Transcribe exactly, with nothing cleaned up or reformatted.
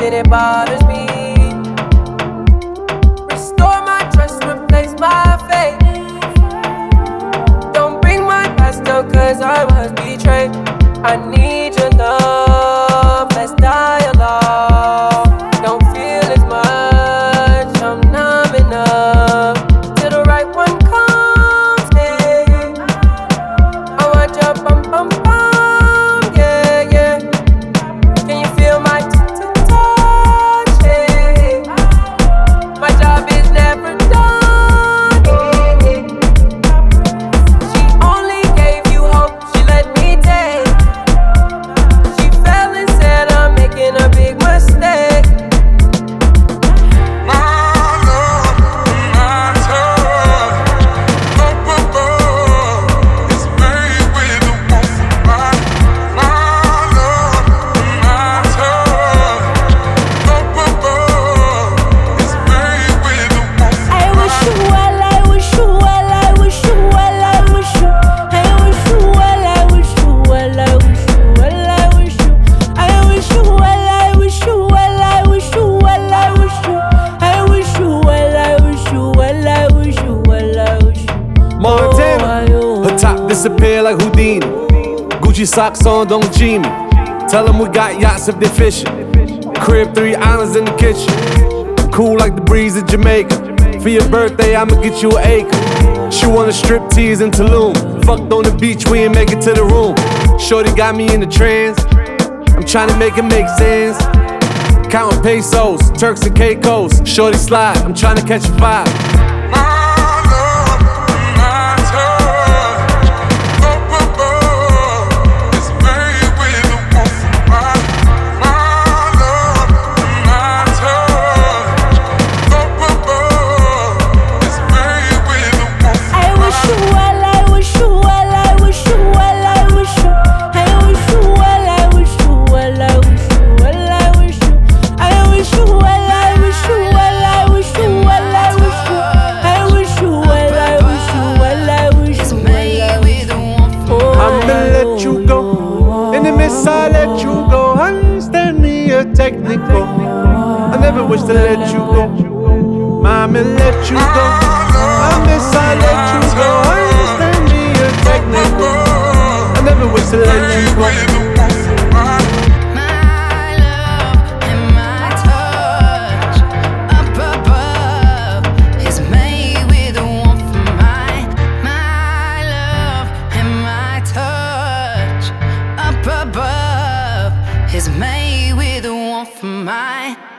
then it bothers me. Restore my trust, replace my faith. Don't bring my past up, cause I was betrayed. I need your love, let's dialogue. Don't feel as much, I'm numb enough. Till the right one comes, yeah. I want your bum bum bum, yeah, yeah. Can you feel my touch, yeah. My job is never done, yeah. She only gave you hope, she let me take. She fell and said I'm making a big mistake. Montana, her top disappear like Houdini. Gucci socks on, don't G me. Tell them we got yachts if they fishing. Crib, three islands in the kitchen. Cool like the breeze of Jamaica. For your birthday, I'ma get you an acre. She wanna strip tease in Tulum. Fucked on the beach, we ain't make it to the room. Shorty got me in the trance. I'm tryna make it make sense. Counting pesos, Turks and Caicos. Shorty slide, I'm tryna catch a vibe. I let you go, understand me, you're technical. I never wish to let you go, mommy, let you go. I miss I let you go, understand me, you're technical. I never wish to let you go. Is made with a warmth from mine.